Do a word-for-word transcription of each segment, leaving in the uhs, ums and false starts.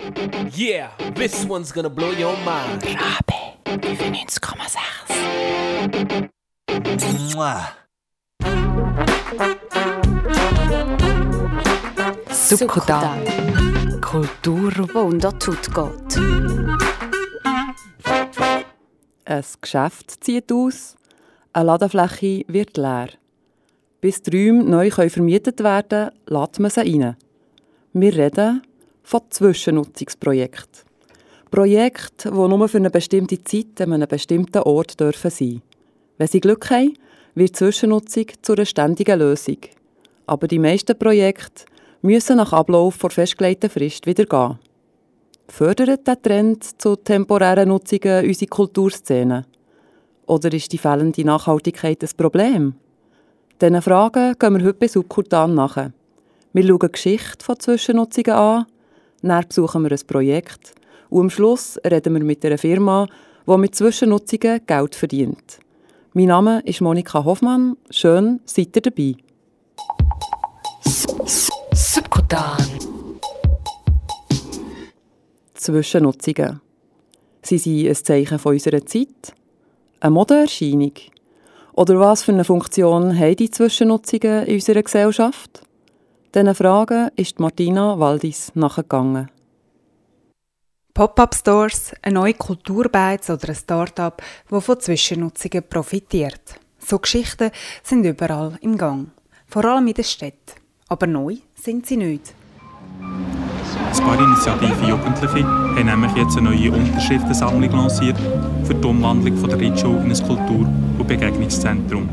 Yeah, this one's gonna blow your mind. Rabe neunundneunzig Komma sechs. Succudan. Kultur, wo unter Tut geht. Ein Geschäft zieht aus, eine Ladefläche wird leer. Bis die Räume neu vermietet werden können, lädt man sie rein. Wir reden von Zwischennutzungsprojekten. Projekte, die nur für eine bestimmte Zeit an einem bestimmten Ort dürfen sein. Wenn sie Glück haben, wird die Zwischennutzung zu einer ständigen Lösung. Aber die meisten Projekte müssen nach Ablauf der festgelegten Frist wieder gehen. Fördert der Trend zu temporären Nutzungen unsere Kulturszene? Oder ist die fehlende Nachhaltigkeit ein Problem? Diesen Fragen gehen wir heute bei Succudan nach. Wir schauen die Geschichte von Zwischennutzungen an, dann besuchen wir ein Projekt und am Schluss reden wir mit einer Firma, die mit Zwischennutzungen Geld verdient. Mein Name ist Monika Hoffmann. Schön, seid ihr dabei. Succudan. Zwischennutzungen. Sie sind ein Zeichen von unserer Zeit, eine Modeerscheinung. Oder was für eine Funktion haben die Zwischennutzungen in unserer Gesellschaft? Diesen Fragen ist Martina Waldis nachgegangen. Pop-up-Stores, eine neue Kulturbeiz oder ein Start-up, das von Zwischennutzungen profitiert. So Geschichten sind überall im Gang. Vor allem in den Städten. Aber neu sind sie nicht. Ein paar Initiativen Jugendliche haben nämlich jetzt eine neue Unterschriftensammlung lanciert für die Umwandlung von der Ritschule in ein Kultur- und Begegnungszentrum.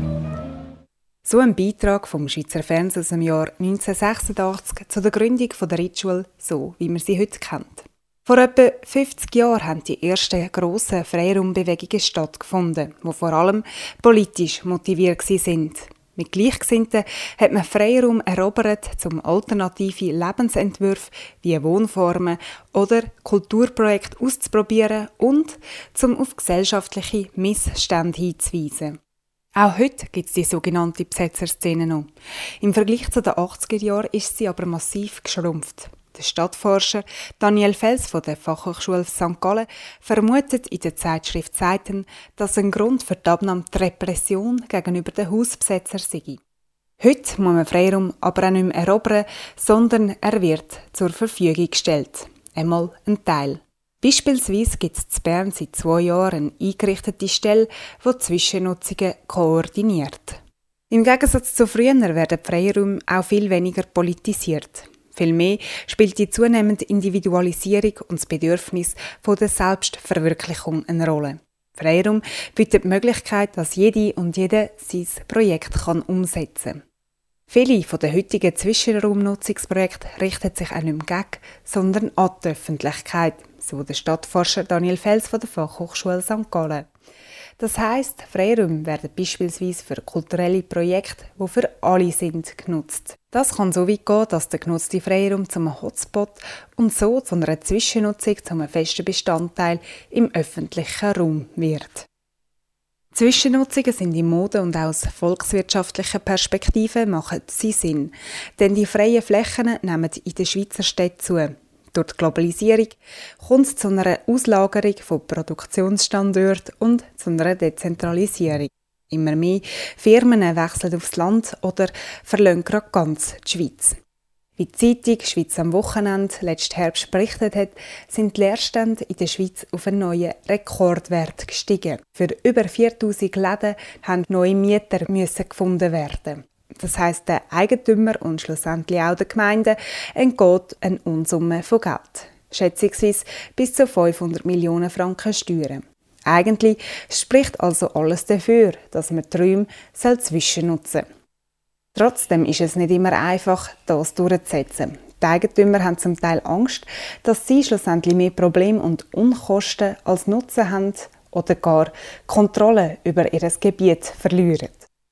So ein Beitrag vom Schweizer Fernsehen aus dem Jahr neunzehnhundertsechsundachtzig zu der Gründung der Ritschule, so wie man sie heute kennt. Vor etwa fünfzig Jahren haben die ersten grossen Freiraumbewegungen stattgefunden, die vor allem politisch motiviert waren. Mit Gleichgesinnten hat man Freiraum erobert, um alternative Lebensentwürfe wie Wohnformen oder Kulturprojekte auszuprobieren und um auf gesellschaftliche Missstände hinzuweisen. Auch heute gibt es die sogenannte Besetzerszene noch. Im Vergleich zu den achtziger Jahren ist sie aber massiv geschrumpft. Der Stadtforscher Daniel Fels von der Fachhochschule Sankt Gallen vermutet in der Zeitschrift Zeiten, dass ein Grund für die Abnahme die Repression gegenüber den Hausbesetzern sei. Heute muss man Freiraum aber auch nicht mehr erobern, sondern er wird zur Verfügung gestellt. Einmal ein Teil. Beispielsweise gibt es in Bern seit zwei Jahren eine eingerichtete Stelle, die Zwischennutzungen koordiniert. Im Gegensatz zu früher werden die Freiräume auch viel weniger politisiert. Vielmehr spielt die zunehmende Individualisierung und das Bedürfnis von der Selbstverwirklichung eine Rolle. Freiraum bietet die Möglichkeit, dass jede und jeder sein Projekt kann umsetzen kann. Viele der heutigen Zwischenraumnutzungsprojekte richten sich auch nicht mehr gegen, sondern an die Öffentlichkeit, so der Stadtforscher Daniel Fels von der Fachhochschule Sankt Gallen. Das heisst, Freiräume werden beispielsweise für kulturelle Projekte, die für alle sind, genutzt. Das kann so weit gehen, dass der genutzte Freiraum zum Hotspot und so zu einer Zwischennutzung zu einem festen Bestandteil im öffentlichen Raum wird. Zwischennutzungen sind in Mode und auch aus volkswirtschaftlicher Perspektive machen sie Sinn, denn die freien Flächen nehmen in den Schweizer Städten zu. Durch die Globalisierung kommt es zu einer Auslagerung von Produktionsstandorten und zu einer Dezentralisierung. Immer mehr Firmen wechseln aufs Land oder verlassen gerade ganz die Schweiz. Wie die Zeitung «Schweiz am Wochenende» letzten Herbst berichtet hat, sind die Leerstände in der Schweiz auf einen neuen Rekordwert gestiegen. Für über viertausend Läden mussten neue Mieter gefunden werden. Das heisst, den Eigentümern und schlussendlich auch den Gemeinden entgeht eine Unsumme von Geld. Schätzungsweise bis zu fünfhundert Millionen Franken Steuern. Eigentlich spricht also alles dafür, dass man die Räume zwischennutzen soll. Trotzdem ist es nicht immer einfach, das durchzusetzen. Die Eigentümer haben zum Teil Angst, dass sie schlussendlich mehr Probleme und Unkosten als Nutzen haben oder gar Kontrolle über ihr Gebiet verlieren.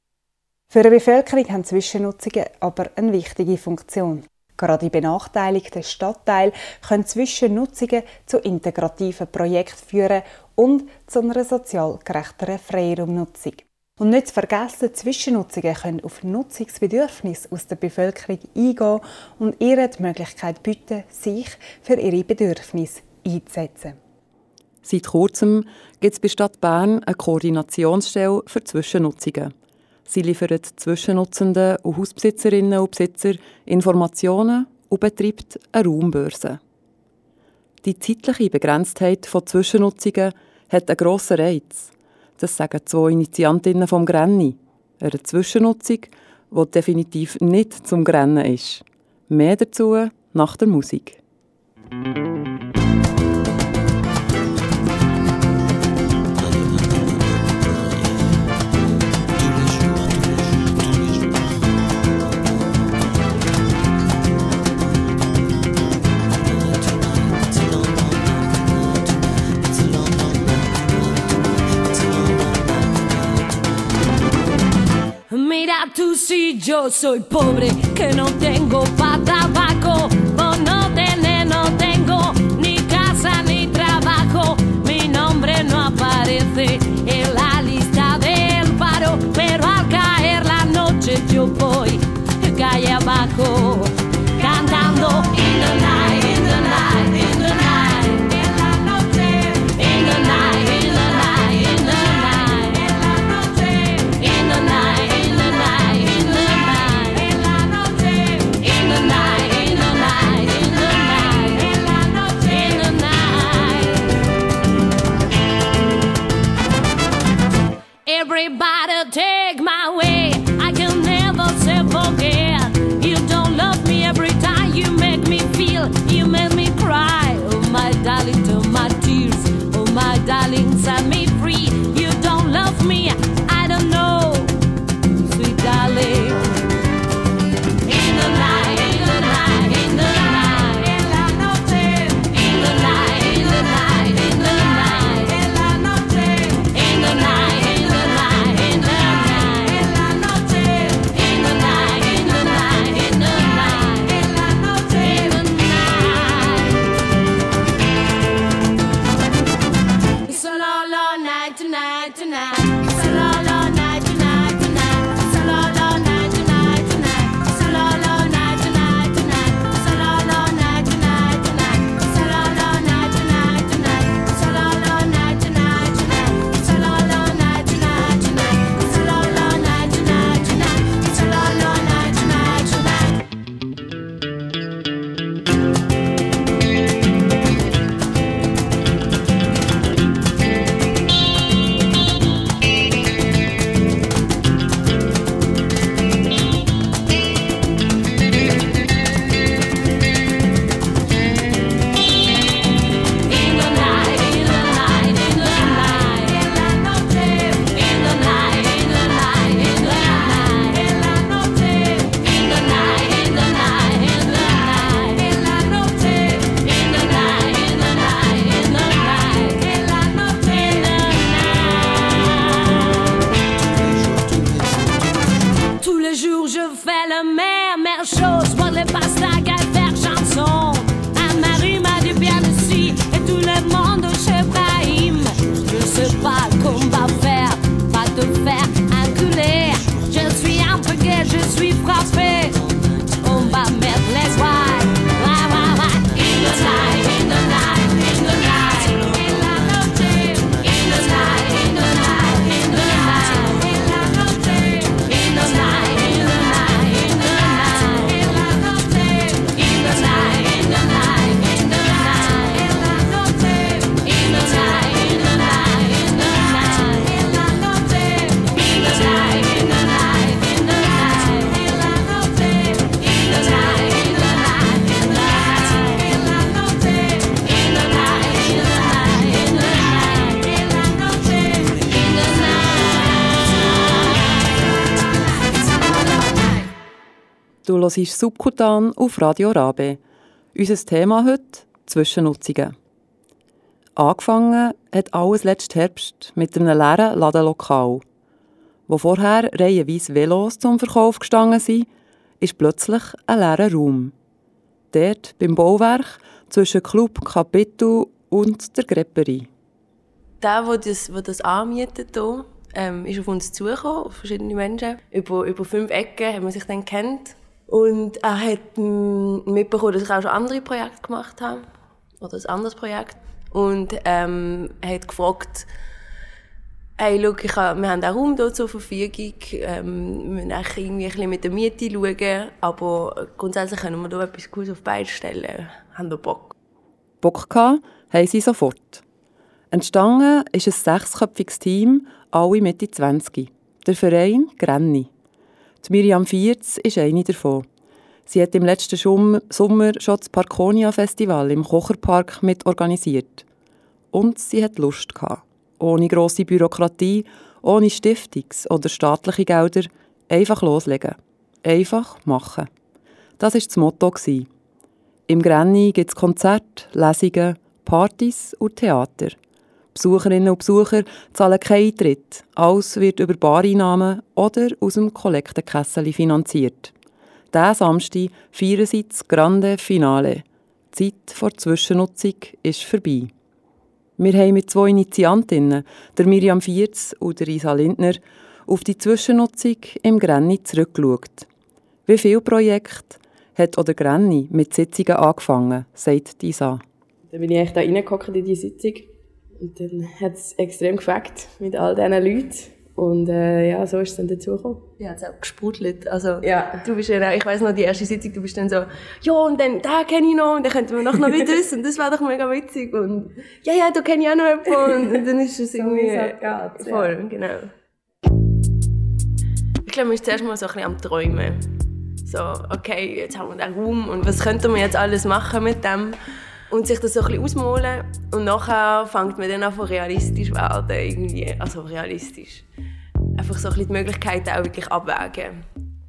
Für die Bevölkerung haben Zwischennutzungen aber eine wichtige Funktion. Gerade in benachteiligten Stadtteilen können Zwischennutzungen zu integrativen Projekten führen und zu einer sozial gerechteren Freiraumnutzung. Und nicht zu vergessen, Zwischennutzungen können auf Nutzungsbedürfnisse aus der Bevölkerung eingehen und ihr die Möglichkeit bieten, sich für ihre Bedürfnisse einzusetzen. Seit kurzem gibt es bei Stadt Bern eine Koordinationsstelle für Zwischennutzungen. Sie liefert Zwischennutzenden und Hausbesitzerinnen und Besitzer Informationen und betreibt eine Raumbörse. Die zeitliche Begrenztheit von Zwischennutzungen hat einen grossen Reiz. Das sagen zwei Initiantinnen vom Grenni. Eine Zwischennutzung, die definitiv nicht zum Grennen ist. Mehr dazu nach der Musik. Mira tú si yo soy pobre, que no tengo pa' tabaco, por no tener no tengo ni casa ni trabajo, mi nombre no aparece en la lista del paro, pero al caer la noche yo voy calle abajo, cantando in the night, in the night, in the night, en la noche, in the night, in the night, in the night, en la noche, in the night. Everybody take my way, I can never say forget. You don't love me every time you make me feel, you make me cry. Oh my darling, to my tears, oh my darling, set me free. You don't love me, I don't know, sweet darling. In the night, in the night, in the night, en la noche. In the night, in the night, in the night, en la noche. In the night. Du hörst Subkutan auf Radio Rabe. Unser Thema heute: Zwischennutzungen. Angefangen hat alles letzten Herbst mit einem leeren Ladenlokal. Wo vorher reihenweise Velos zum Verkauf gestanden sind, ist plötzlich ein leerer Raum. Dort beim Bauwerk zwischen Club Capitu und der Grepperie. Der, der das, der das anmietet, hier, ähm, ist auf uns zugekommen, auf verschiedene Menschen. Über, über fünf Ecken haben wir sich dann kennt. Und er hat ähm, mitbekommen, dass ich auch schon andere Projekte gemacht habe. Oder ein anderes Projekt. Und ähm, er hat gefragt, hey, schau, ich habe, wir haben einen Raum hier zur Verfügung, ähm, wir müssen irgendwie ein bisschen mit der Miete schauen, aber grundsätzlich können wir hier etwas Cooles auf die Beine stellen. Haben wir Bock? Bock gehabt, haben sie sofort. Entstanden ist ein sechsköpfiges Team, alle Mitte zwanzig. Der Verein Grenni. Die Miriam Vierz ist eine davon. Sie hat im letzten Sommer schon das Parkonia-Festival im Kocherpark mitorganisiert. Und sie hat Lust gehabt. Ohne grosse Bürokratie, ohne Stiftungs- oder staatliche Gelder, einfach loslegen. Einfach machen. Das war das Motto. Im Grenni gibt es Konzerte, Lesungen, Partys und Theater. Besucherinnen und Besucher zahlen keinen Eintritt. Alles wird über Bareinnahmen oder aus dem Kollektenkessel finanziert. Diesen Samstag feiern sie das Grande Finale. Die Zeit vor der Zwischennutzung ist vorbei. Wir haben mit zwei Initiantinnen, der Miriam Vierz und der Isa Lindner, auf die Zwischennutzung im Grenni zurückgeschaut. Wie viele Projekte hat auch der Grenni mit Sitzungen angefangen, sagt Isa. Dann bin ich echt da reingehockt in die Sitzung. Und dann hat es extrem gefällt mit all diesen Leuten. Und äh, ja, so ist es dann dazu gekommen. Ja, es hat auch gesprudelt. Also, ja. Du bist ja, ich weiss noch, die erste Sitzung, du bist dann so, ja, und dann, da kenne ich noch, und dann könnten wir noch noch wieder das, und das wäre doch mega witzig. Und ja, ja, da kenne ich auch noch jemanden. Und dann ist es irgendwie halt geht, voll, ja. Genau. Ich glaube, man ist zuerst mal so ein bisschen am Träumen. So, okay, jetzt haben wir den Raum, und was könnten wir jetzt alles machen mit dem? Und sich das so ein bisschen ausmalen. Und nachher fängt man dann an von realistisch werden, irgendwie. Also realistisch. Einfach so ein bisschen die Möglichkeiten auch wirklich abwägen.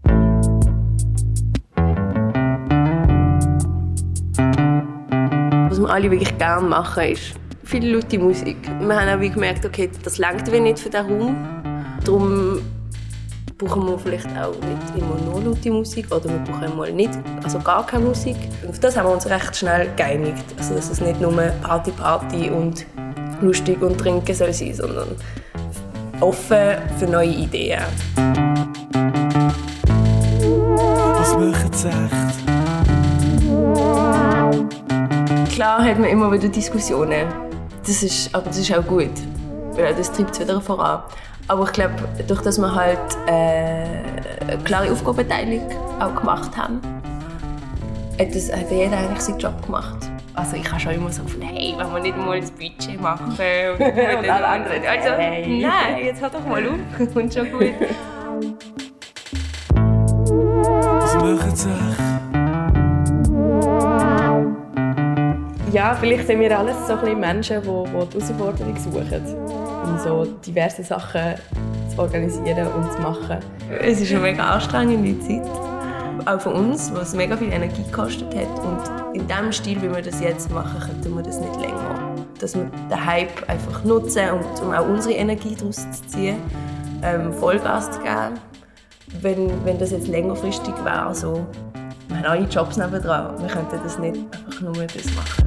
Was wir alle wirklich gerne machen, ist viel laute Musik. Wir haben auch wie gemerkt, okay, das reicht wie nicht für diesen Raum. Darum brauchen wir vielleicht auch nicht immer nur laute Musik oder wir brauchen mal nicht, also gar keine Musik. Auf das haben wir uns recht schnell geeinigt. Also, dass es nicht nur Party, Party und lustig und trinken soll sein, sondern offen für neue Ideen. Was macht es echt? Klar hat man immer wieder Diskussionen. Das ist, aber das ist auch gut. Ja, das treibt es wieder voran. Aber ich glaube, durch dass wir halt äh, eine klare Aufgabenteilung auch gemacht haben, hat, das, hat jeder eigentlich seinen Job gemacht. Also ich habe schon immer so gefunden, hey, wenn wir nicht mal das Budget machen und, und alle anderen. Also, hey. Nein, jetzt hör doch mal auf und schon gut. Was macht es echt? Ja, vielleicht sind wir alles so ein bisschen Menschen, die, die die Herausforderung suchen. Um so diverse Sachen zu organisieren und zu machen. Es ist eine mega anstrengende Zeit. Auch für uns, was mega viel Energie gekostet hat. Und in dem Stil, wie wir das jetzt machen, könnten wir das nicht länger. Dass wir den Hype einfach nutzen, und, um auch unsere Energie daraus zu ziehen, ähm, Vollgas zu geben. Wenn, wenn das jetzt längerfristig wäre, so, wir haben alle Jobs nebendran, wir könnten das nicht einfach nur das machen.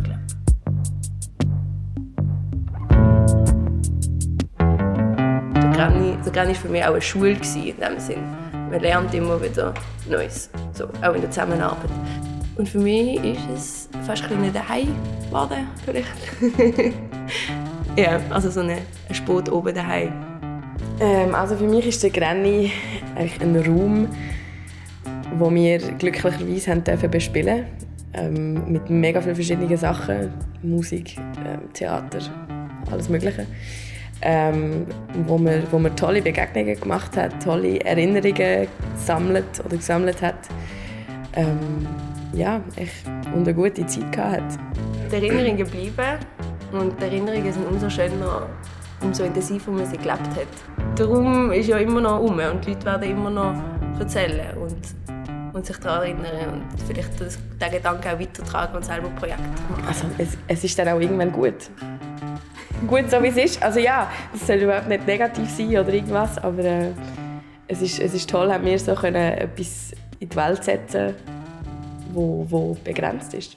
Der Grenni war für mich auch eine Schule in dem Sinn. Man lernt immer wieder Neues, so, auch in der Zusammenarbeit. Und für mich ist es fast ein bisschen daheim geworden, vielleicht. Ja, also so ein Spot oben daheim. Ähm, also für mich ist der Grenni eigentlich ein Raum, wo wir glücklicherweise haben dürfen bespielen, ähm, mit mega vielen verschiedenen Sachen, Musik, ähm, Theater, alles Mögliche. Ähm, wo, man, wo man tolle Begegnungen gemacht hat, tolle Erinnerungen gesammelt oder gesammelt hat. Ähm, ja, echt und eine gute Zeit gehabt hat. Die Erinnerungen bleiben und die Erinnerungen sind umso schöner, umso intensiver man sie gelebt hat. Der Raum ist ja immer noch um und die Leute werden immer noch erzählen und, und sich daran erinnern und vielleicht das, den Gedanken auch weitertragen und selber Projekte machen. Also es, es ist dann auch irgendwann gut. Gut, so wie es ist. Also ja, es soll überhaupt nicht negativ sein oder irgendwas, aber äh, es, ist, es ist toll, haben wir so können etwas in die Welt setzen, wo, wo begrenzt ist.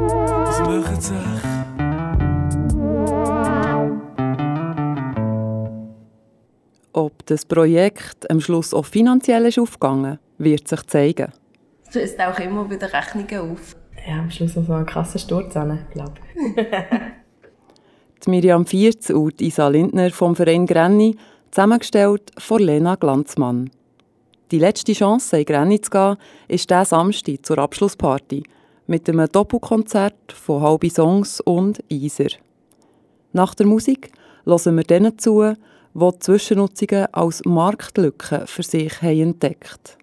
Was macht es echt? das Projekt am Schluss auch finanziell ist aufgegangen, wird sich zeigen. Es stößt auch immer wieder Rechnungen auf. Ja, am Schluss noch so einen krassen Sturz an, glaube ich. Die Miriam Vierz und Isa Lindner vom Verein Grenny, zusammengestellt von Lena Glanzmann. Die letzte Chance, in Grenny zu gehen, ist diesen Samstag zur Abschlussparty mit einem Doppelkonzert von Halbi Songs und Iser. Nach der Musik hören wir denen zu, die die Zwischennutzungen als Marktlücke für sich haben entdeckt.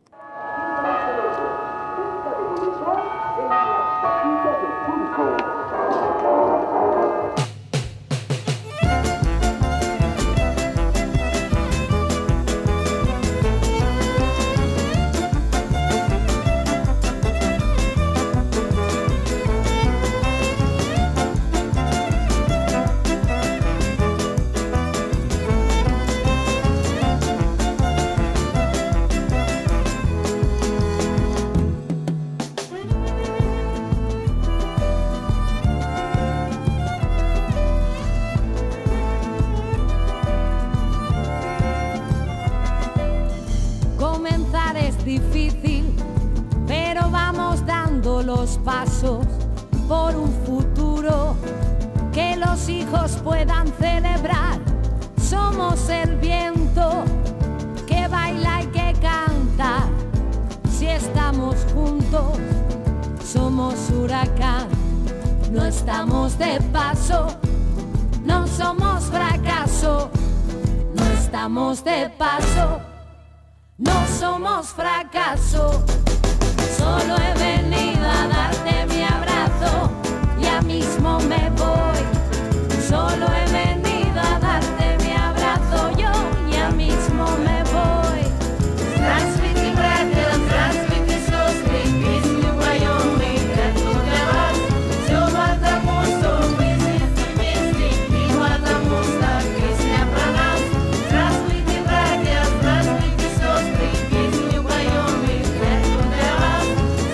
Los pasos por un futuro que los hijos puedan celebrar. Somos el viento que baila y que canta. Si estamos juntos, somos huracán. No estamos de paso, no somos fracaso. No estamos de paso, no somos fracaso. Solo he venido a darte mi abrazo, ya mismo me voy. Solo he venido a darte mi abrazo, yo ya mismo me voy. Здравствуйте, братья, здравствуйте, сестры, песню поем мы, как тут для вас. Все потому, что мы здесь вместе, и потому, что песня про нас. Здравствуйте, братья, здравствуйте, сестры, песню поем мы, как тут для вас.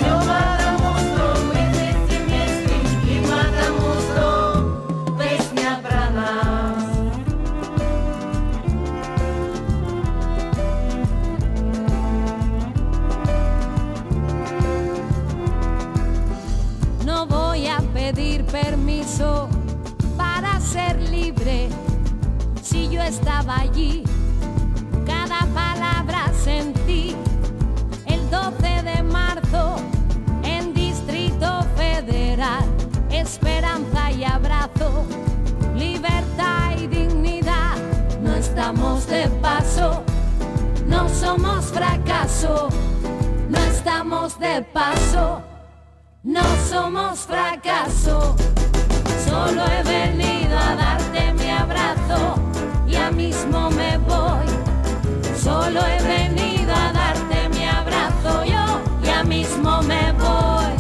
Permiso para ser libre. Si yo estaba allí, cada palabra sentí. El doce de marzo en Distrito Federal, esperanza y abrazo, libertad y dignidad. No estamos de paso, no somos fracaso. No estamos de paso, no somos fracaso. Solo he venido a darte mi abrazo, ya mismo me voy. Solo he venido a darte mi abrazo, yo ya mismo me voy.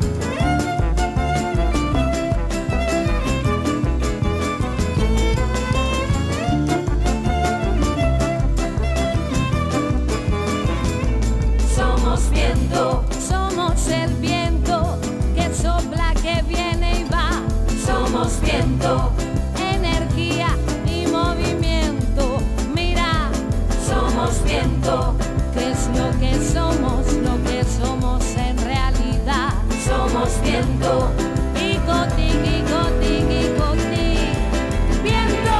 Somos viento, somos el viento que sopla, que viene y va. Somos viento, energía y movimiento. Mira, somos viento, que es lo que somos, lo que somos en realidad. Somos viento, icotic, icotic, icotic, viento.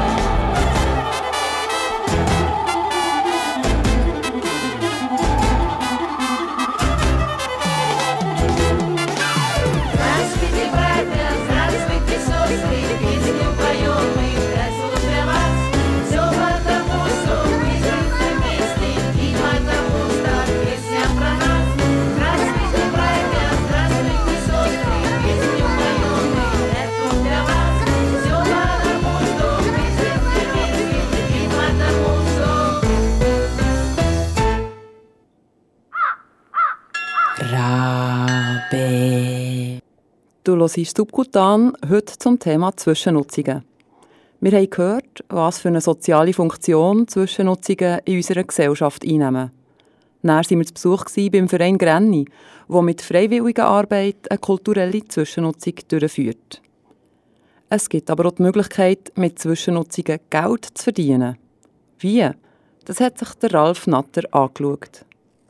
Здравствуйте, братья, здравствуйте, сестры, песню поем мы, красу для вас. Все потому, что мы здесь вместе, и потому, что песня про нас. Здравствуйте, братья, здравствуйте, сестры, песню поем мы, красу для вас. Все потому, что мы здесь вместе, и потому, что... Rabe. Du hörst Subkutan, heute zum Thema Zwischennutzungen. Wir haben gehört, was für eine soziale Funktion Zwischennutzungen in unserer Gesellschaft einnehmen. Dann waren wir zu Besuch beim Verein Grenny, der mit freiwilliger Arbeit eine kulturelle Zwischennutzung durchführt. Es gibt aber auch die Möglichkeit, mit Zwischennutzungen Geld zu verdienen. Wie? Das hat sich der Ralf Natter angeschaut.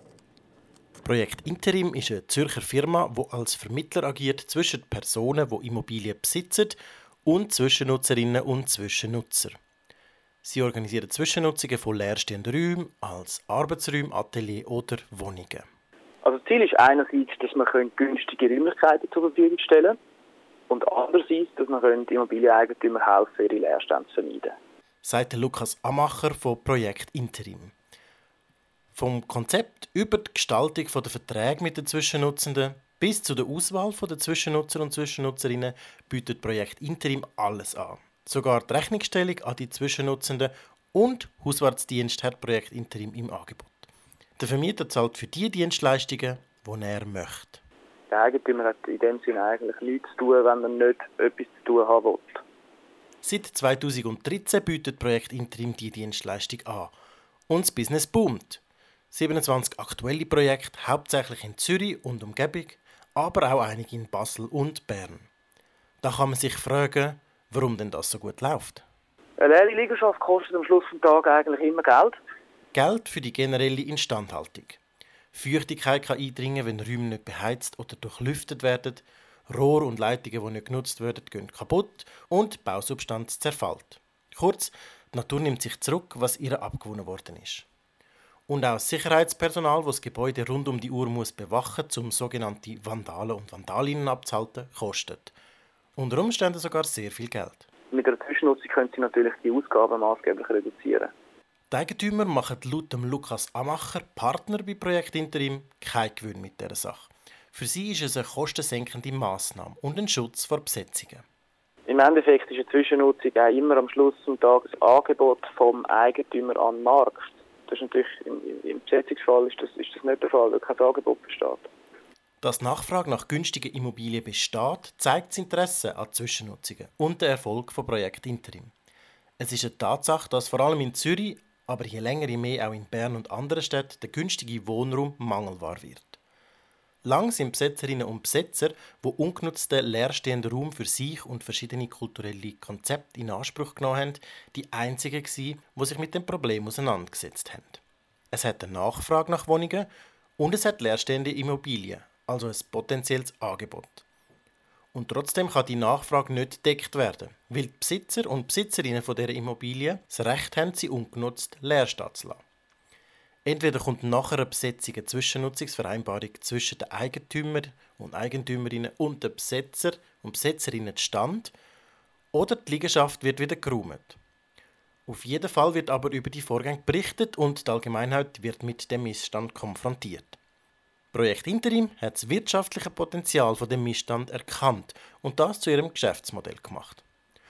Projekt Interim ist eine Zürcher Firma, die als Vermittler agiert zwischen Personen, die Immobilien besitzen, und Zwischennutzerinnen und Zwischennutzer. Sie organisieren Zwischennutzungen von leerstehenden Räumen als Arbeitsräume, Atelier oder Wohnungen. Also das Ziel ist einerseits, dass man günstige Räumlichkeiten zur Verfügung stellen kann und andererseits, dass man Immobilieneigentümer helfen, ihre Leerstände zu vermeiden. Sagt Lukas Amacher von Projekt Interim. Vom Konzept über die Gestaltung der Verträge mit den Zwischennutzenden bis zu der Auswahl der Zwischennutzer und Zwischennutzerinnen bietet Projekt Interim alles an. Sogar die Rechnungsstellung an die Zwischennutzenden und Hauswartsdienst hat Projekt Interim im Angebot. Der Vermieter zahlt für die Dienstleistungen, die er möchte. Der Eigentümer hat in dem Sinne eigentlich nichts zu tun, wenn er nicht etwas zu tun haben will. Seit zweitausenddreizehn bietet Projekt Interim die Dienstleistung an. Und das Business boomt. siebenundzwanzig aktuelle Projekte, hauptsächlich in Zürich und Umgebung, aber auch einige in Basel und Bern. Da kann man sich fragen, warum denn das so gut läuft. Eine leere Liegenschaft kostet am Schluss des Tages eigentlich immer Geld. Geld für die generelle Instandhaltung. Feuchtigkeit kann eindringen, wenn Räume nicht beheizt oder durchlüftet werden. Rohre und Leitungen, die nicht genutzt werden, gehen kaputt und die Bausubstanz zerfällt. Kurz, die Natur nimmt sich zurück, was ihr abgewonnen worden ist. Und auch das Sicherheitspersonal, das das Gebäude rund um die Uhr muss bewachen muss, um sogenannte Vandalen und Vandalinnen abzuhalten, kostet. Unter Umständen sogar sehr viel Geld. Mit einer Zwischennutzung können Sie natürlich die Ausgaben maßgeblich reduzieren. Die Eigentümer machen laut dem Lukas Amacher, Partner bei Projekt Interim, keinen Gewinn mit dieser Sache. Für sie ist es eine kostensenkende Massnahme und ein Schutz vor Besetzungen. Im Endeffekt ist eine Zwischennutzung auch immer am Schluss des Tages ein Angebot vom Eigentümer an den Markt. Das ist natürlich, im, im Besetzungsfall ist das, ist das nicht der Fall, weil kein Angebot besteht. Dass die Nachfrage nach günstigen Immobilien besteht, zeigt das Interesse an Zwischennutzungen und der Erfolg von Projekt Interim. Es ist eine Tatsache, dass vor allem in Zürich, aber je länger je mehr auch in Bern und anderen Städten, der günstige Wohnraum mangelbar wird. Lang sind Besetzerinnen und Besetzer, die ungenutzten leerstehenden Raum für sich und verschiedene kulturelle Konzepte in Anspruch genommen haben, die einzigen gewesen, die sich mit dem Problem auseinandergesetzt haben. Es hat eine Nachfrage nach Wohnungen und es hat leerstehende Immobilien, also ein potenzielles Angebot. Und trotzdem kann die Nachfrage nicht gedeckt werden, weil die Besitzer und Besitzerinnen von dieser Immobilien das Recht haben, sie ungenutzt leer stehen zu lassen. Entweder kommt nachher eine Besetzung, eine Zwischennutzungsvereinbarung zwischen den Eigentümern und Eigentümerinnen und den Besetzer und Besetzerinnen zustande, oder die Liegenschaft wird wieder geräumt. Auf jeden Fall wird aber über die Vorgänge berichtet und die Allgemeinheit wird mit dem Missstand konfrontiert. Projekt Interim hat das wirtschaftliche Potenzial von dem Missstand erkannt und das zu ihrem Geschäftsmodell gemacht.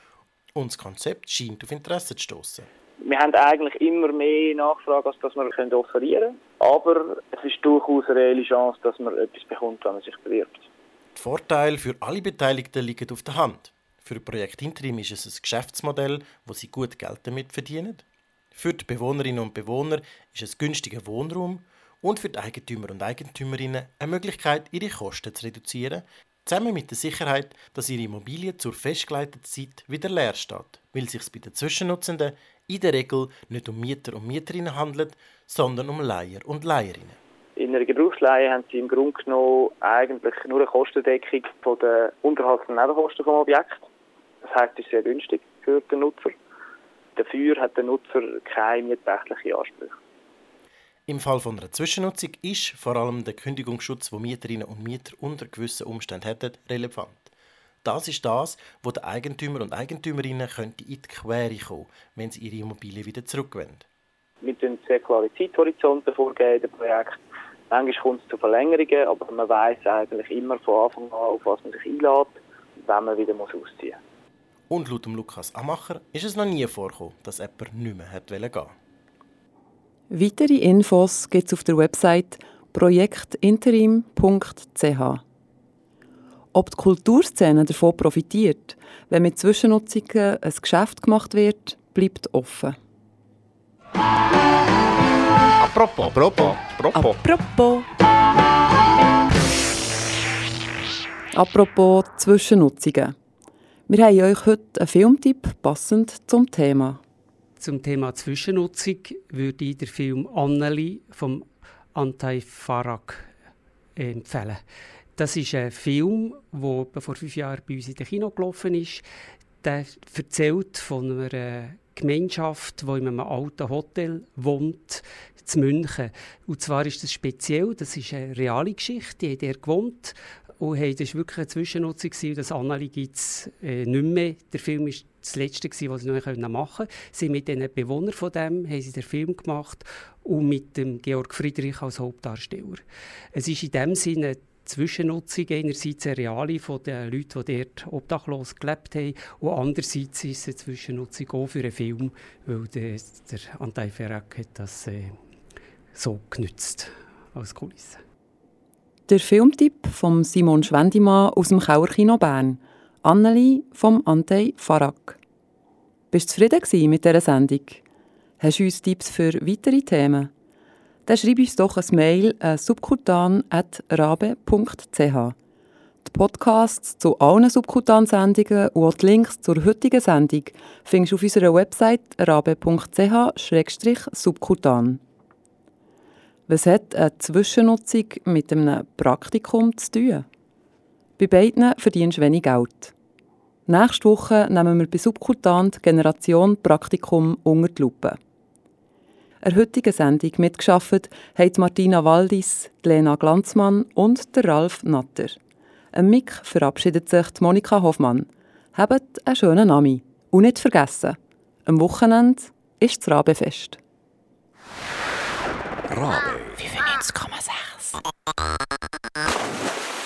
Und das Konzept scheint auf Interesse zu stoßen. Wir haben eigentlich immer mehr Nachfrage, als dass wir offerieren können. Aber es ist durchaus eine reelle Chance, dass man etwas bekommt, wenn man sich bewirbt. Die Vorteile für alle Beteiligten liegen auf der Hand. Für Projekt Interim ist es ein Geschäftsmodell, wo sie gut Geld damit verdienen. Für die Bewohnerinnen und Bewohner ist es günstiger Wohnraum. Und für die Eigentümer und Eigentümerinnen eine Möglichkeit, ihre Kosten zu reduzieren, zusammen mit der Sicherheit, dass ihre Immobilie zur festgelegten Zeit wieder leer steht, weil es sich bei den Zwischennutzenden in der Regel nicht um Mieter und Mieterinnen handelt, sondern um Leiher und Leiherinnen. In einer Gebrauchsleihe haben Sie im Grunde genommen eigentlich nur eine Kostendeckung von den Unterhalts- und Nebenkosten des Objekts. Das heisst, es ist sehr günstig für den Nutzer. Dafür hat der Nutzer keine mietrechtlichen Ansprüche. Im Fall von einer Zwischennutzung ist vor allem der Kündigungsschutz, den Mieterinnen und Mieter unter gewissen Umständen hätten, relevant. Das ist das, wo die Eigentümer und Eigentümerinnen könnte in die Quere kommen, wenn sie ihre Immobilie wieder zurückwenden. Wir können sehr klare Zeithorizonte vorgeben in dem Projekt. Manchmal kommt es zu Verlängerungen, aber man weiss eigentlich immer von Anfang an, auf was man sich einlädt, wenn man wieder ausziehen muss. Und laut Lukas Amacher ist es noch nie vorgekommen, dass jemand nicht mehr gehen wollte. Weitere Infos gibt es auf der Website projektinterim punkt c h. Ob die Kulturszene davon profitiert, wenn mit Zwischennutzungen ein Geschäft gemacht wird, bleibt offen. Apropos, apropos, apropos. Apropos. Apropos Zwischennutzungen. Wir haben euch heute einen Filmtipp passend zum Thema. zum Thema Zwischennutzung würde ich den Film «Anneli» vom Antay Farag empfehlen. Das ist ein Film, der vor fünf Jahren bei uns in den Kino gelaufen ist. Der erzählt von einer Gemeinschaft, die in einem alten Hotel wohnt, in München. Und zwar ist das speziell, das ist eine reale Geschichte, die haben dort gewohnt. Und hey, das war wirklich eine Zwischennutzung, und das Anneli gibt es äh, nicht mehr. Der Film war das Letzte, was sie noch machen können. Sie mit den Bewohnern von dem haben sie den Film gemacht und mit dem Georg Friedrich als Hauptdarsteller. Es ist in dem Sinne eine Zwischennutzung, einerseits eine reale von den Leuten, die dort obdachlos gelebt haben, und andererseits ist es eine Zwischennutzung auch für einen Film, weil der, der Antay Farag hat das äh, so genutzt als Kulisse. Der Filmtipp von Simon Schwendimann aus dem Kauerkino Bern. Anneli vom Antay Farag. Bist du zufrieden mit dieser Sendung? Hast du uns Tipps für weitere Themen? Dann schreib uns doch ein Mail an subkutan at rabe punkt c h. Die Podcasts zu allen Subkutan-Sendungen und auch die Links zur heutigen Sendung findest du auf unserer Website rabe punkt c h slash subkutan. Was hat eine Zwischennutzung mit einem Praktikum zu tun? Bei beiden verdienst du wenig Geld. Nächste Woche nehmen wir bei Subkutan die Generation Praktikum unter die Lupe. An der heutigen Sendung mitgearbeitet haben Martina Waldis, Lena Glanzmann und der Ralf Natter. Am Mic verabschiedet sich die Monika Hoffmann. Habt einen schönen Nami. Und nicht vergessen, am Wochenende ist das Rabefest. Rabe fünfundneunzig Komma sechs